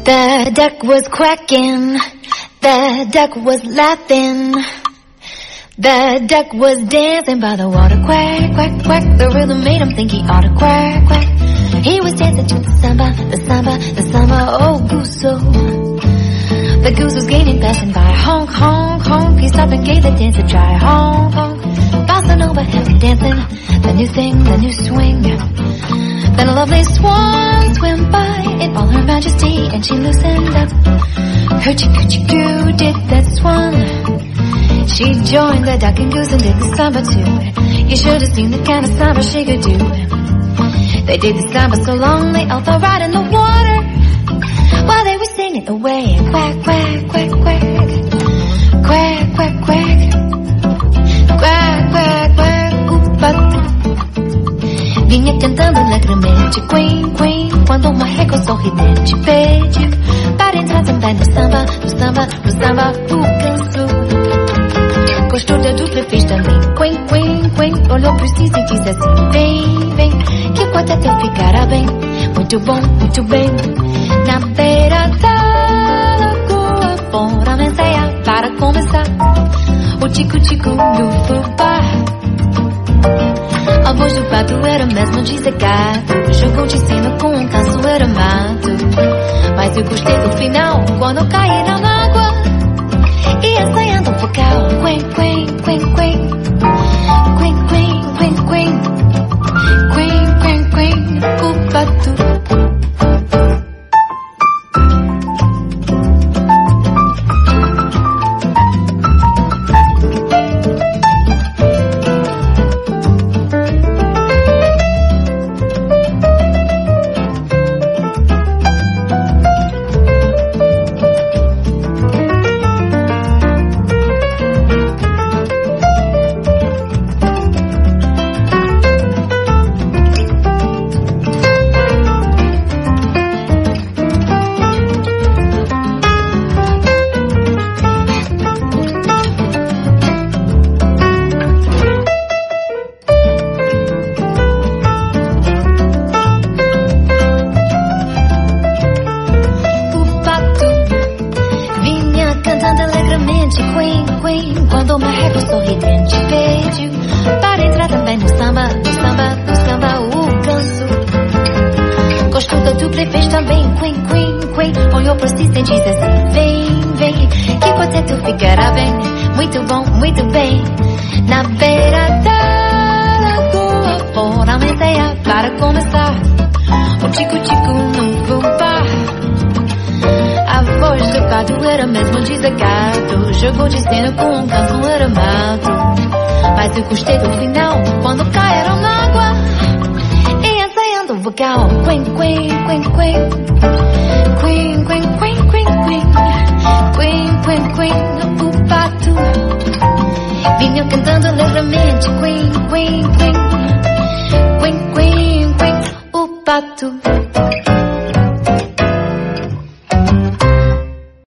The duck was quacking, the duck was laughing, the duck was dancing by the water. Quack, quack, quack, the rhythm made him think he ought to quack, quack. He was dancing to the samba, the samba, the samba, oh goose, oh. The goose was gaining, passing by. Honk, honk, honk, he stopped and gave the dance a try. Honk, honk, bouncing over, happy dancing, the new thing, the new swing. Then a lovely swan swam by in all her majesty, and she loosened up. Hoochie-coochie-coo did that swan. She joined the duck and goose and did the samba too. You should have seen the kind of samba she could do. They did the samba so long they all fell right in the water while they were singing away. Quack, quack, quack, quack, quack, quack, quack, quack, quack, quack, oop-a-doo. Vinha cantando alegremente, queen, queen, quando uma régua sorridente pediu para entrar também no samba, no samba, no samba, o canso. Gostou da dupla, fez também, queen, queen, queen, olhou pro Cis e disse assim, vem, vem, que o quarteto ficará bem, muito bom, muito bem. Na beira da lagoa, fora a menseia para começar o tico-tico do fubá. A voz do pato era mesmo desacato, jogou de cima com um caçoeiro mato. Mas eu gostei do final, quando caí na água e ensaiando o vocal. Quen, quen, quen, quen, quen, quen, quen, quen, quen, quen, quen, o pato. Jogou de cena com um caçoeiro mato. Mas eu gostei do final, quando caíram na água e ensaiando o vocal. Quen, quen, quen, quen, quen, quen, quen, quen, quen, quen, quen, o pato. Vinham cantando alegremente. Quen, quen, quen, quen, quen, quen, o pato.